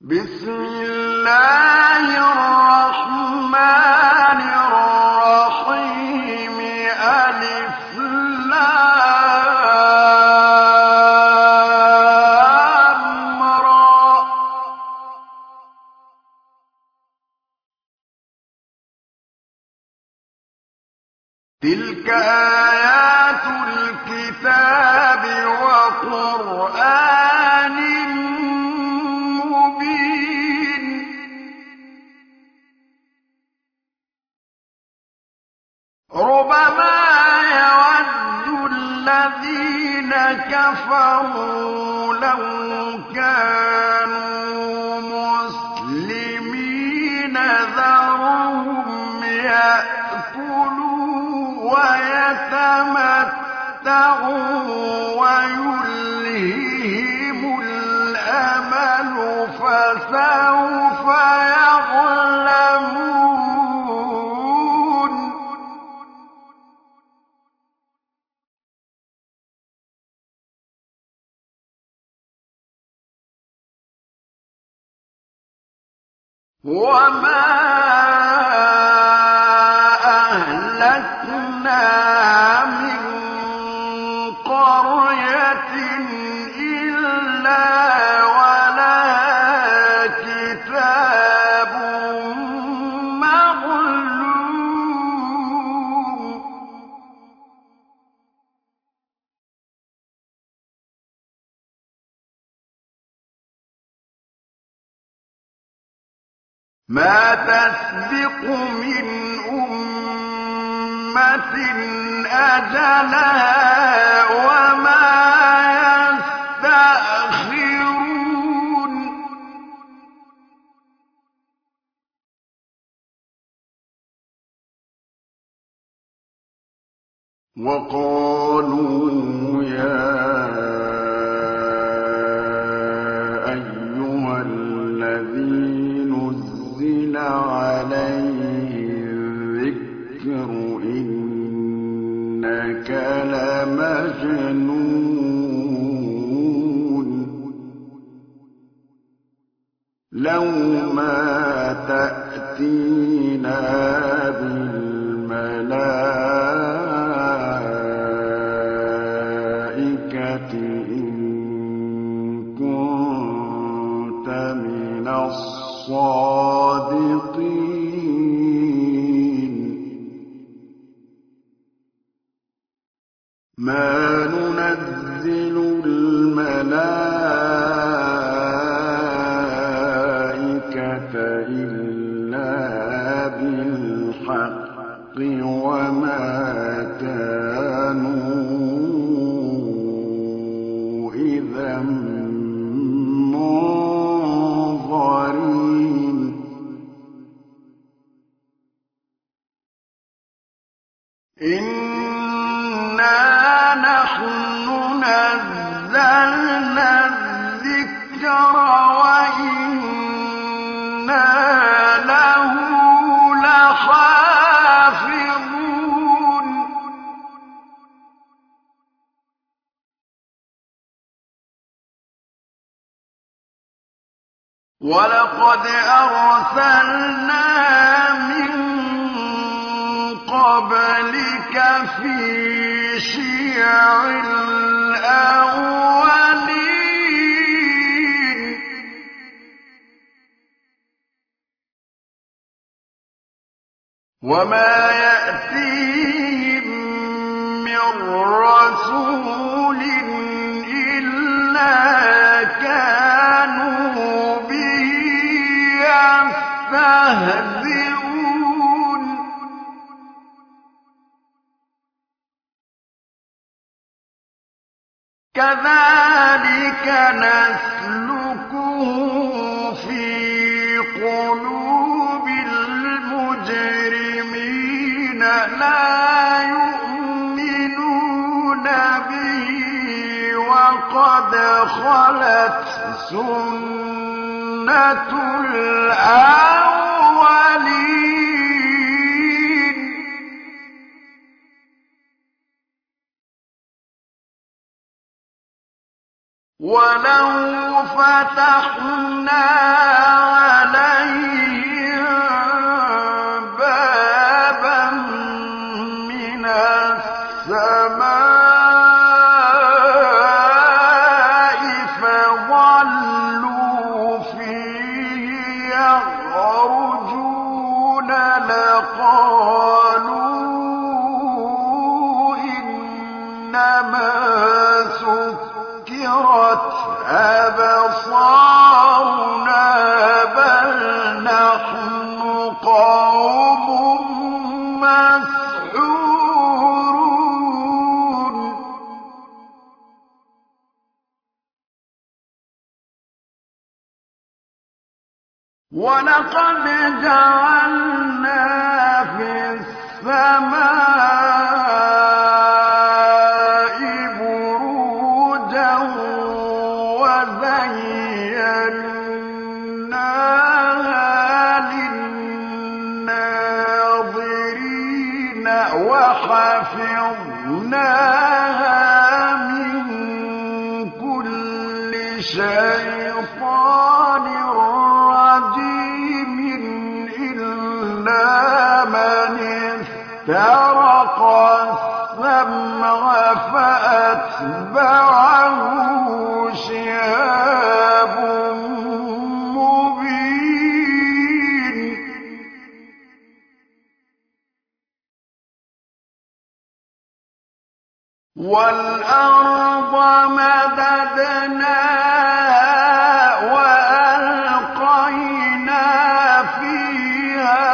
بسم الله الرحمن الرحيم ألف لام را تلك آيات الكتاب وقرآن مبين ربما يود الذين كفروا لو كانوا مسلمين ذرهم يأكلوا ويتمتعوا ويلههم الأمل فسوف يعلمون وما أهلكنا من قرية إلا ولها كتاب معلوم ما تسبق من أمة أجلها وما يستأخرون وقالوا يا أيها الذي نزل عليه الذكر إنك لمجنون لو ما تأتينا بالملائكة إن كنت من الصادقين ما ننزل الملائكة إلا بالحق وما كانوا إذا منظرين إنا نحن نزلنا الذكر وإنا له لحافظون ولقد أرسلنا من قبلك في شيع الأولين وما يأتيهم من رسول إلا كانوا به يستهزئون كذلك نسلكه في قلوب المجرمين لا يؤمنون به وقد خلت سنة الأولين ولو فتحنا عليهم بابا من السماء فظلوا فيه يعرجون لقالوا إنما سكرت أبصارنا بل نحن قوم مسحورون ولقد جعلنا في السماء بروجا وزيناها للناظرين وحفظناها من كل شيطان رجيم إلا من استرق السمع فأتبعه شهاب مبين والأرض مددناها وألقينا فيها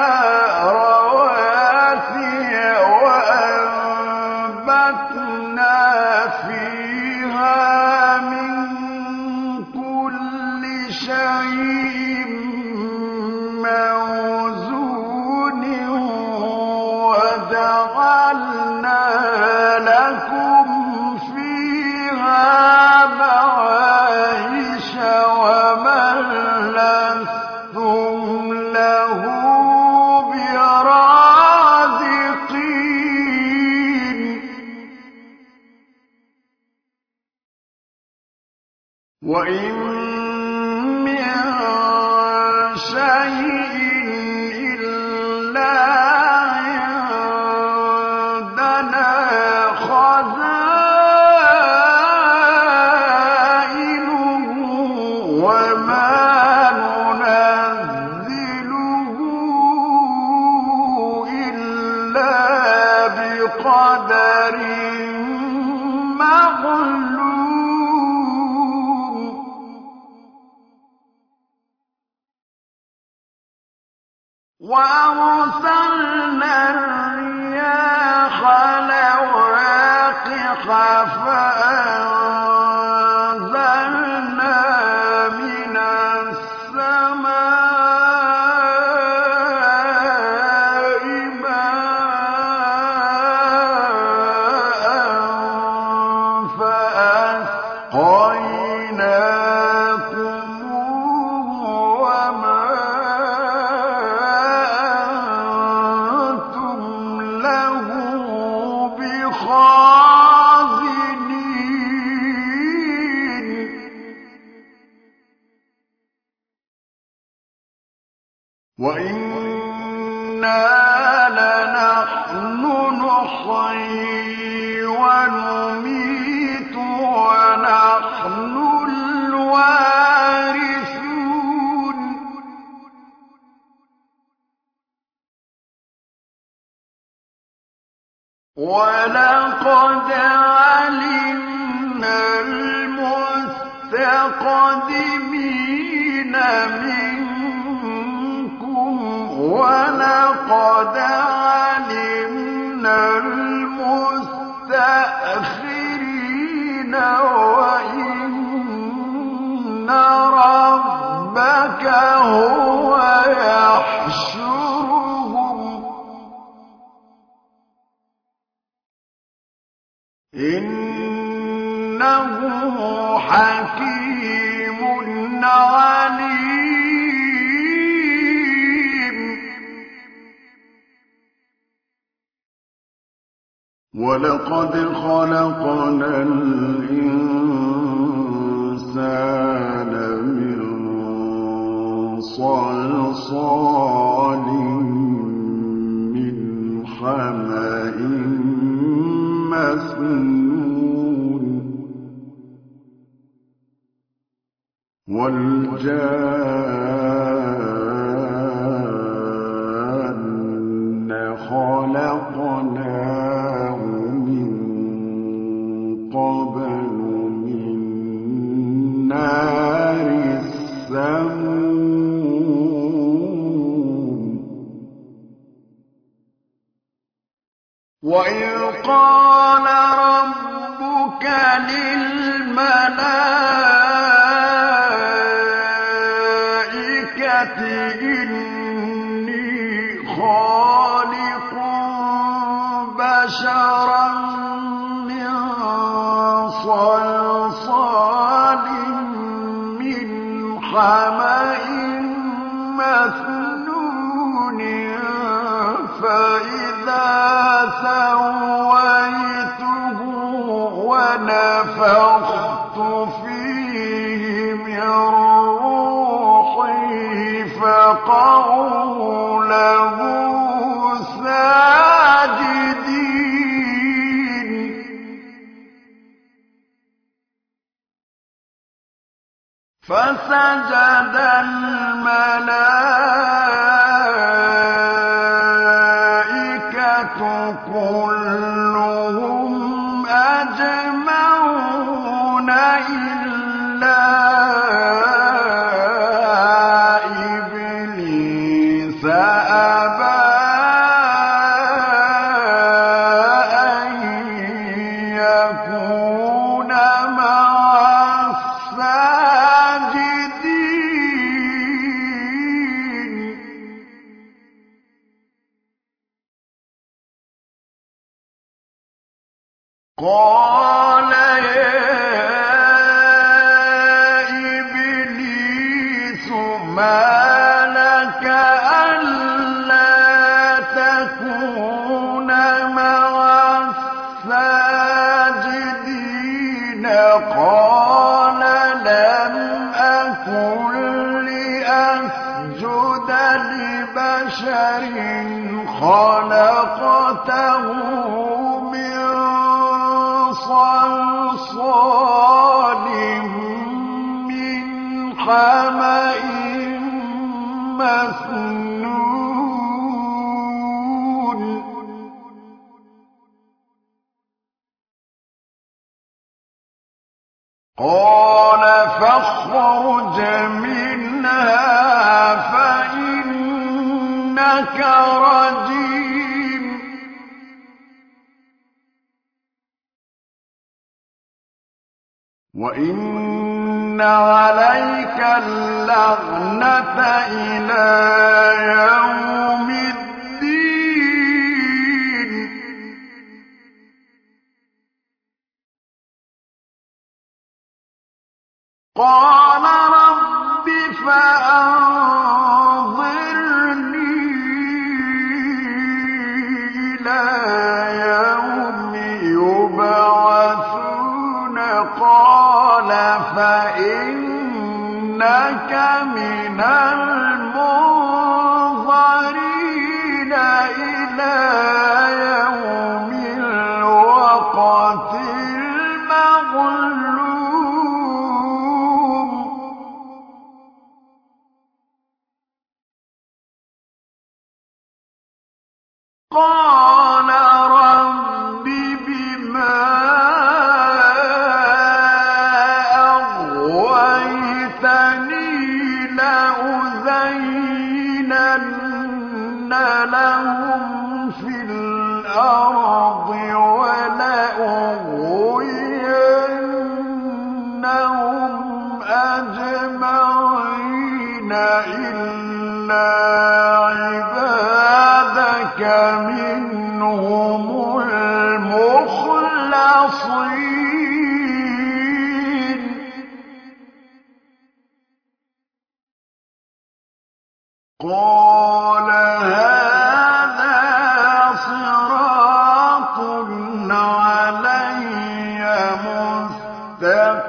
رواسي وأنبتنا فيها من كل شيء موزون وجعلنا لكم فيها معايش ومن لستم له برازقين وإن من شيء إلا عندنا خزائنه وما ننزله إلا بقدر معلوم وأرسلنا الرياح لواقح فأنزلنا من السماء ماء فأسقيناكموه وما أنتم له بخازنين وإنا لنحن نحيي ونميت ونحن الوارثون ولقد علمنا المستقدمين منكم ولقد علمنا المستأخرين وإن ربك هو يحشرهم إنه حكيم عليم ولقد خلقنا الإنسان صلصال من حمإ مسنون والجان خلقناه من قبل من نار السموم وإذ قال ربك للملائكة إني خالق بشرا من صلصال من حمإ مسنون فإذا سويته ونفخت فيه من روحي فقعوا له ساجدين فسجد الملائكة كلهم أجمعون إلا إبليس أبى أن يكون مع الساجدين قال يا إبليس ما لك ألا تكون مع الساجدين قال لم أكن لأسجد لبشر خلقته من صلصال من حمإ مسنون قال فاخرج منها فإنك رجيم وإن عليك اللعنة إلى يوم الدين قال رب فأنظرني إلى يوم يبعثون قال فإنك من المنظرين إلى يوم الوقت المعلوم قال رب بما لأزينن لهم في الأرض ولأغوينهم أجمعين إلا عبادك منهم المخلصين قال هذا صراط علي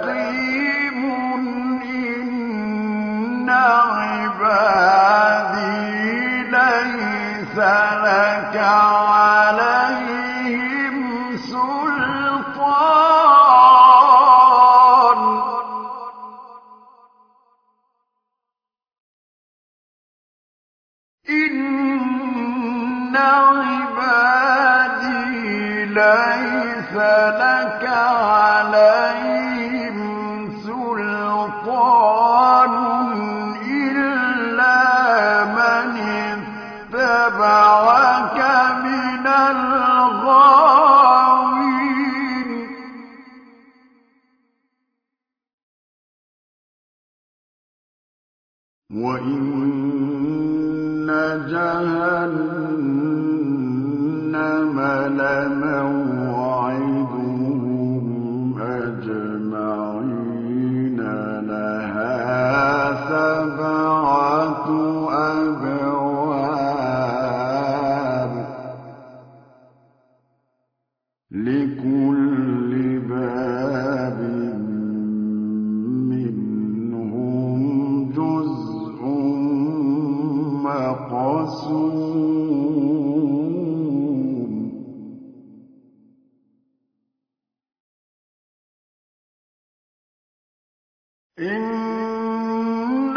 مستقيم إن عبادي لَيْسَ لَكَ عَلَيْهِمْ سُلْطَانٌ ۚ إِنَّ عِبَادِي لَيْسَ لَكَ عَلَيْهِمْ سُلْطَانٌ إِلَّا مَنِ اتَّبَعَكَ مِنَ الْغَاوِينَ وَإِنَّ جَهَنَّمَ لَمَوْعِدُهُمْ أَجْمَعِينَ لَهَا 7 أبواب لِكُلِّ بَابٍ مِّنْهُمْ جُزْءٌ مَّقْسُومٌ إِنَّ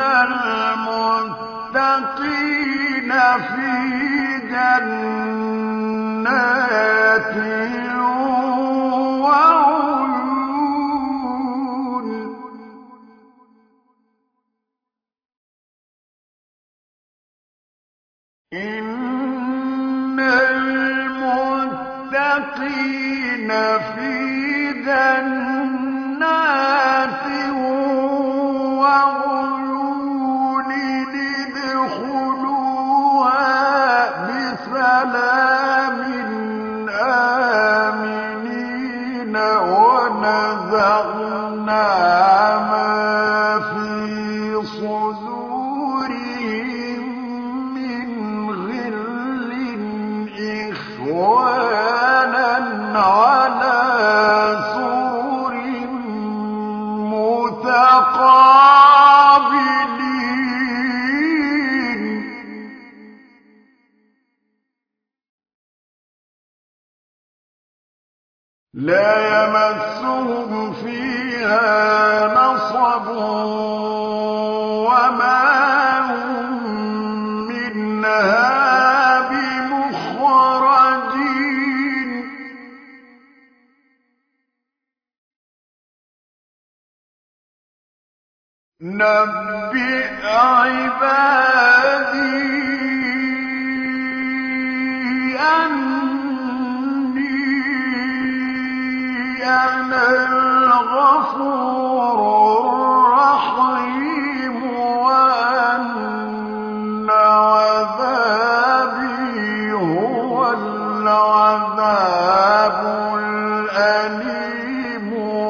الْمُتَّقِينَ فِي جَنَّاتٍ وَعُيُونٍ إِنَّ الْمُتَّقِينَ فِي جَنَّاتٍ وَعُيُونٍ ادْخُلُوهَا بِسَلَامٍ آمِنِينَ وَنَزَعْنَا مَا فِي صُدُورِهِم مِّنْ غِلٍّ إِخْوَانًا عَلَىٰ سُرُرٍ مُّتَقَابِلِينَ لَا يَمَسُّهُمْ فِيهَا نَصَبٌ وَمَا هُم مِّنْهَا بِمُخْرَجِينَ نَبِّئْ عِبَادِي أَنِّي أَنَا الْغَفُورُ الرَّحِيمُ وَأَنَّ عَذَابِي هُوَ الْعَذَابُ الْأَلِيمُ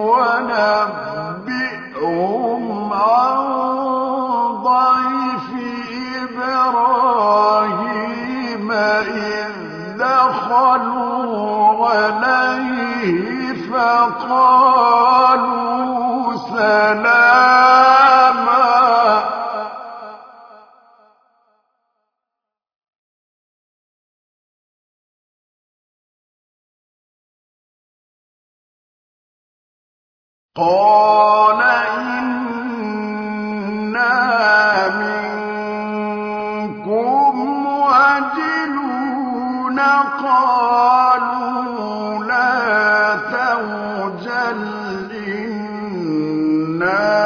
وَنَبِّئْهُمْ عَن ضَيْفِ إِبْرَاهِيمَ إِذْ دَخَلُوا عَلَيْهِ فَقَالُوا سَلَامًا قَالَ إِنَّا مِنكُمْ وَجِلُونَ قَالُوا لَا تَوْجَلْ إِنَّا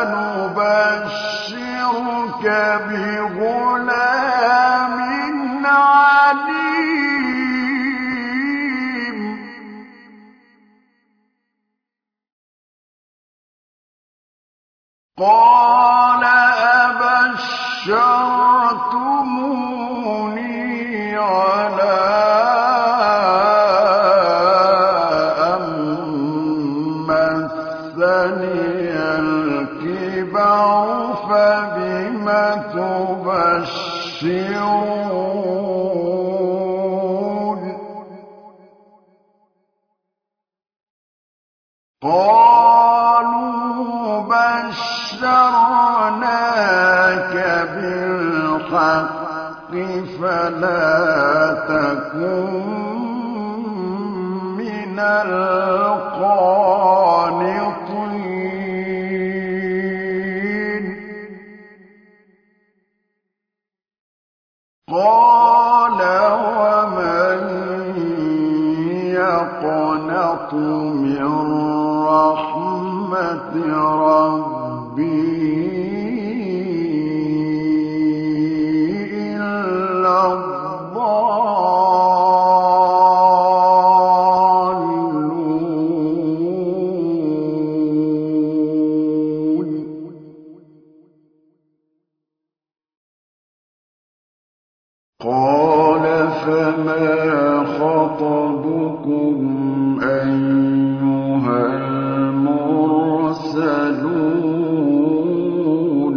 نُبَشِّرُكَ بِغُلَامٍ عَلِيمٍ قَالَ أَبَشَّرْتُمُونِي عَلَىٰ أَن مَّسَّنِيَ الْكِبَرُ فَبِمَ تُبَشِّرُونَ قَالُوا بَشَّرْنَاكَ بِالْحَقِّ فلا تكن من القانطين قال ومن يقنط من رحمة ربه إلا الضالون قال فما خطبكم أيها المرسلون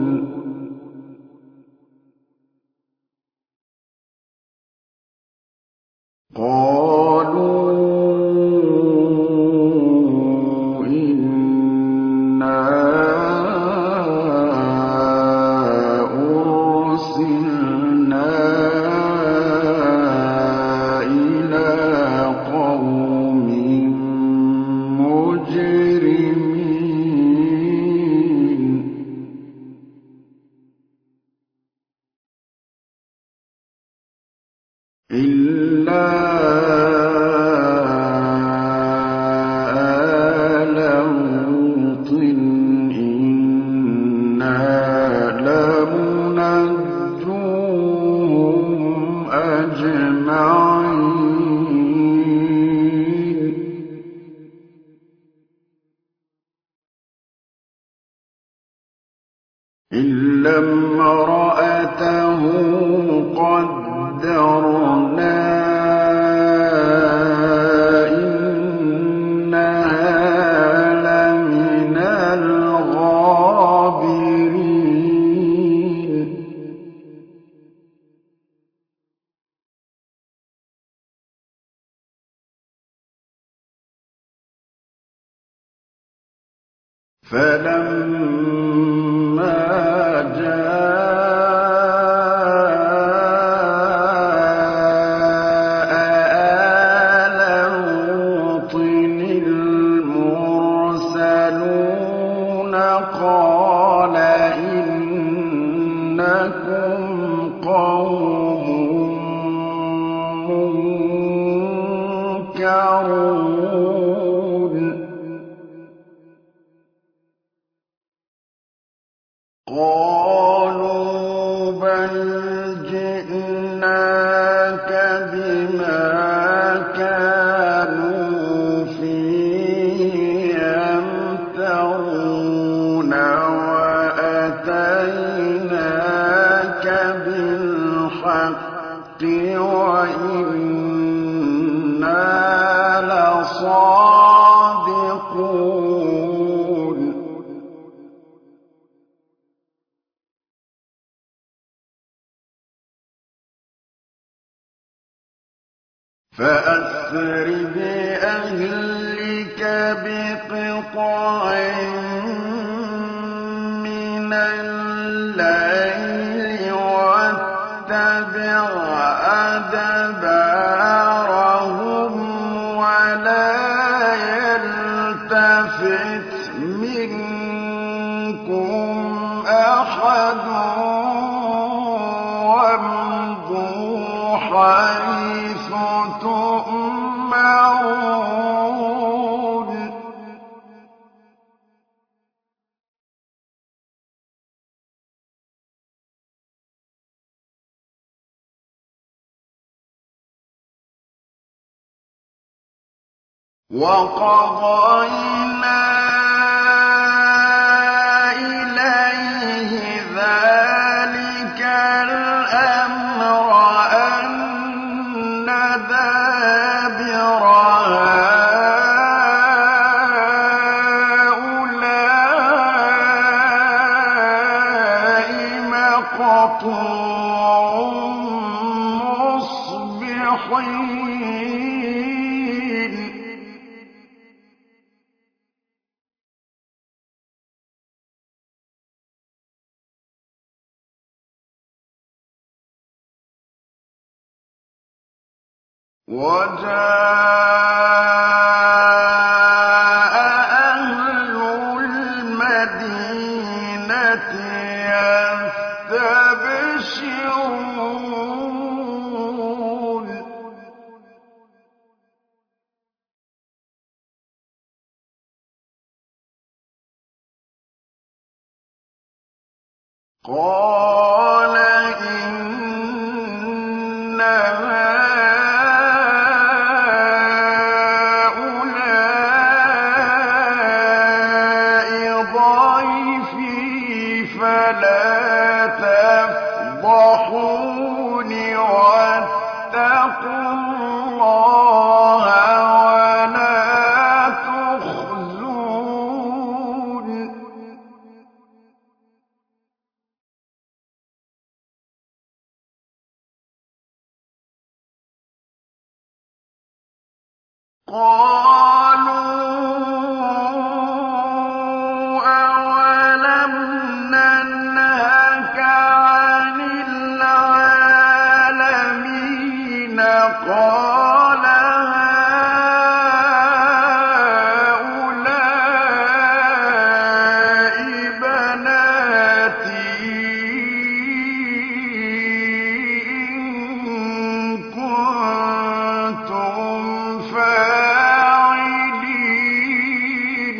قالوا إنا أرسلنا إلى قوم مجرمين إلا آل لوط إنا لمنجوهم أجمعين إلا امرأته قدرنا إنها لمن الغابرين فلما جاء آل لوط المرسلون قال إنكم قوم منكرون قالوا بل جئناك بما كانوا فيه يمترون وأتيناك بالحق وإنا لصادقون فأسر بأهلك بقطع من الليل واتبع أدبارهم ولا يلتفت منكم أحد وامضوا حيث تؤمرون وقضينا إليه ذلك الأمر أن دابر هؤلاء مقطوع مصبحين وَجَاءَ أَهْلُ الْمَدِينَةِ يَسْتَبْشِرُونَ قَالَ إِنَّ هَٰؤُلَاءِ ضَيْفِي فَلَا تَفْضَحُونِ وَاتَّقُوا اللَّهَ وَلَا تُخْزُونِ قَالُوا أَوَلَمْ نَنْهَكَ عَنِ الْعَالَمِينَ قَالَ هَٰؤُلَاءِ بَنَاتِي إِن كُنتُمْ فَاعِلِينَ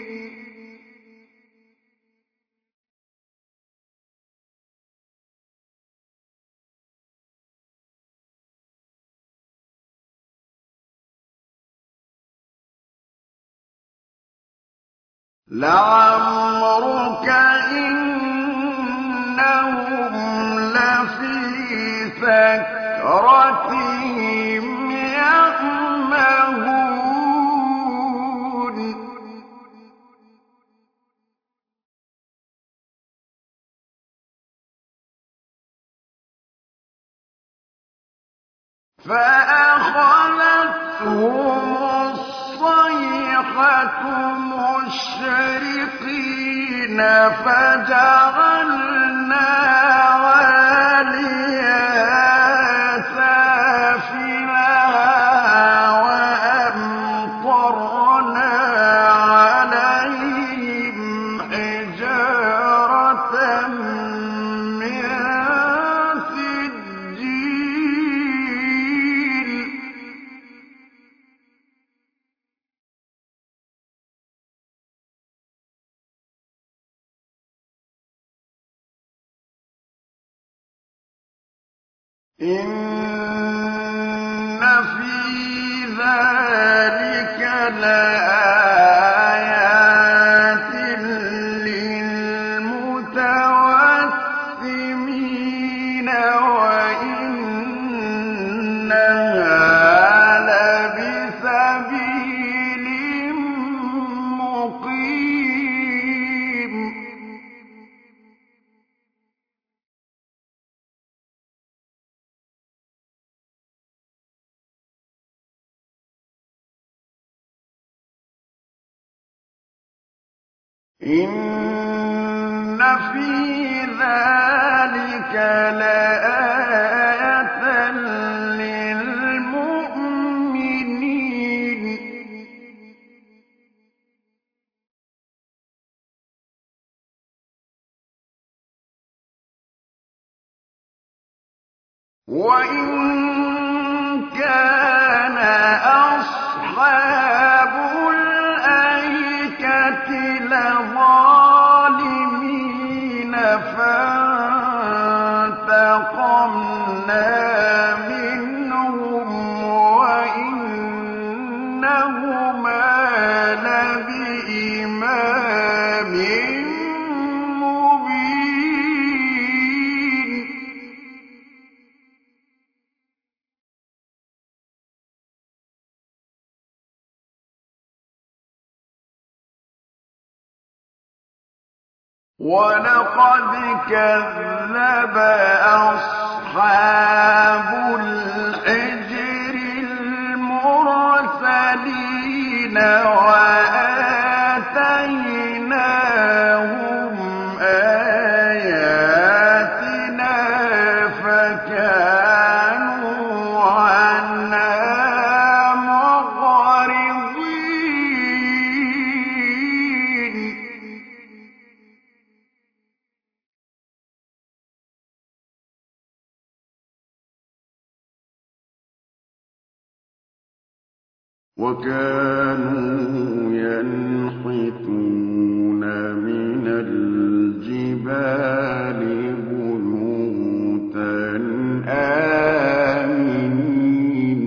لَعَمْرُكَ إِنَّهُمْ لَفِي سَكْرَتِهِمْ يَعْمَهُونَ فَأَخَذَتْهُمُ الصَّيْحَةُ مُشْرِقِينَ فَجَعَلْنَا عَالِيَهَا سَافِلَهَا وَأَمْطَرْنَا عَلَيْهِمْ حِجَارَةً مِّن سِجِّيلٍ إِنَّ فِي ذَٰلِكَ لَآيَاتٍ لِّلْمُتَوَسِّمِينَ وَإِنَّهَا لَبِسَبِيلٍ مُّقِيمٍ إِنَّ فِي ذَٰلِكَ لَآيَةً لِّلْمُؤْمِنِينَ وَإِن كَانَ أَصْحَابُ الْأَيْكَةِ لَظَالِمِينَ فَانتَقَمْنَا مِنْهُمْ وَإِنَّهُمَا لَبِإِمَامٍ مُّبِينٍ وَلَقَدْ كَذَّبَ أَصْحَابُ الْحِجْرِ الْمُرْسَلِينَ وَآتَيْنَاهُمْ آيَاتِنَا فَكَانُوا عَنْهَا وكانوا ينحتون من الجبال بيوتا آمنين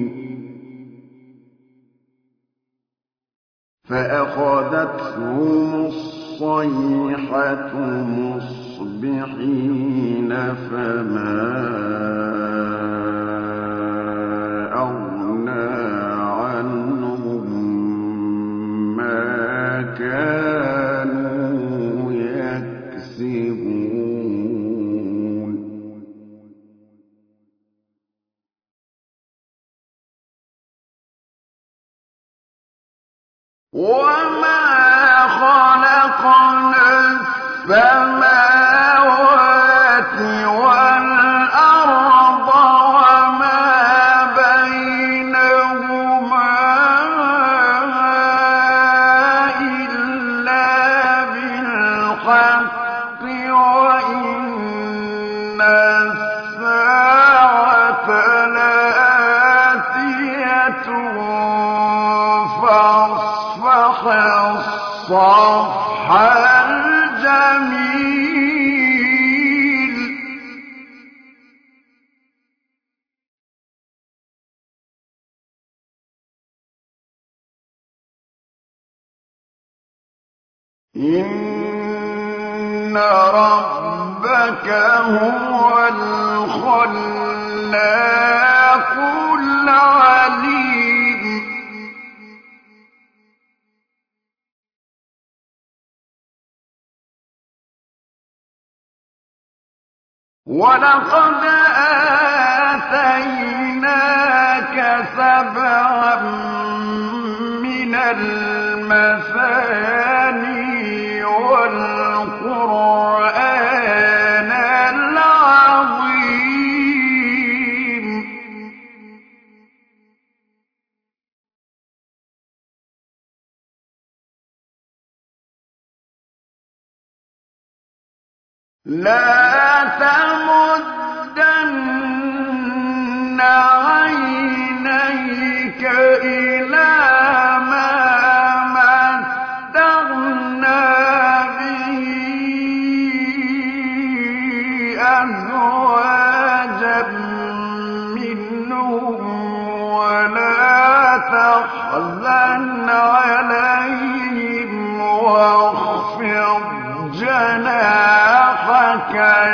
فأخذتهم الصيحة مصبحين فما أغنى عنهم ما كانوا يكسبون وما خلقنا السماوات والأرض وما بينهما إلا بالحق وإن الساعة لآتية فاصفح الصفح الجميل إن ربك هو الخلاق العليم ولقد آتيناك سبعا من المثاني والقرآن العظيم لا تمدن عينيك إلى ما متعنا به أزواجا منهم ولا تحزن عليهم واخفض جناحك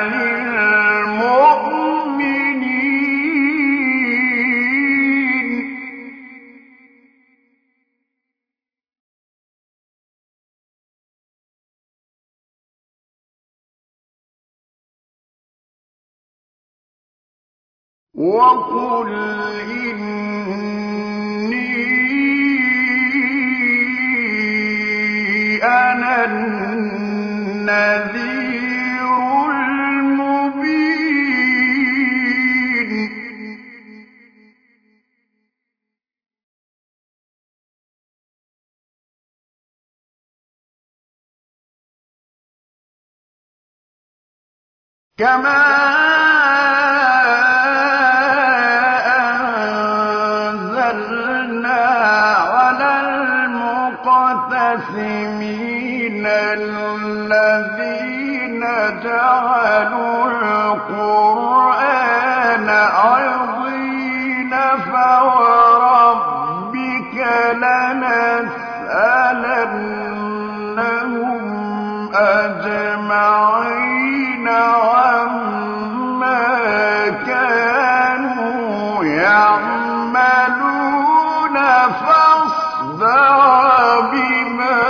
للمؤمنين وقل إني أنا النذير المبين كما أنزلنا على المقتسمين الذين جعلوا القرآن عضين فوربك لنسألنهم أجمعين عما كانوا يعملون فاصدع بما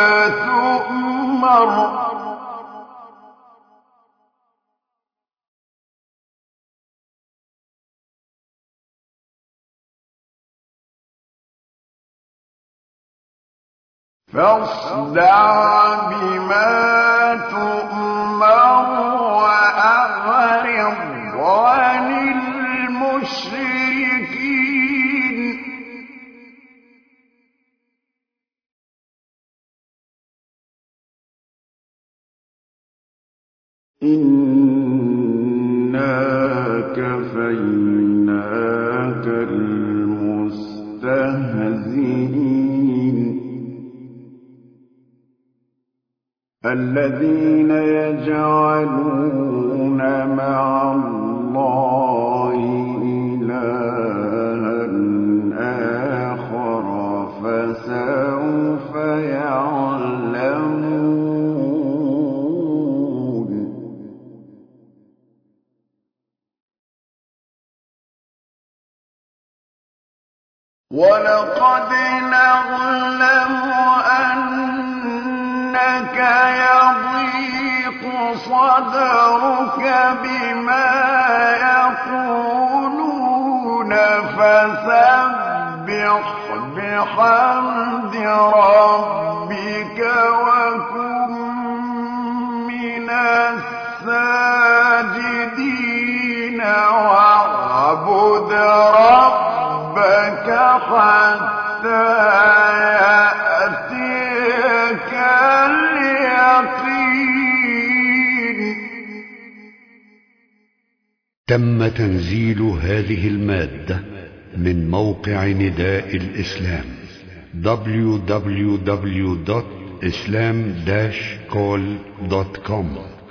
تؤمر فاصدع بما تؤمر وأعرض عن المشركين إنا كفيناك المستهزئين المستهزئين الذين يجعلون مع الله إلها آخر فسوف يعلمون ولقد نعلم أنك يضيق صدرك بما يقولون فسبح بحمد ربك وكن من الساجدين واعبد ربك حتى يأتيك اليقين. تم تنزيل هذه المادة من موقع نداء الإسلام www.islam-call.com